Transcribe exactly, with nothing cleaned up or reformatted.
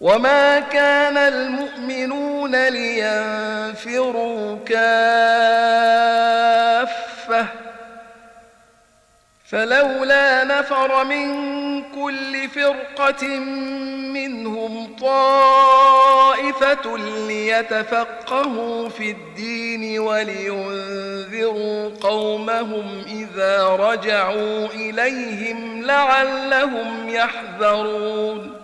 وما كان المؤمنون لينفروا كافة فلولا نفر من كل فرقة منهم طائفة ليتفقهوا في الدين ولينذروا قومهم إذا رجعوا إليهم لعلهم يحذرون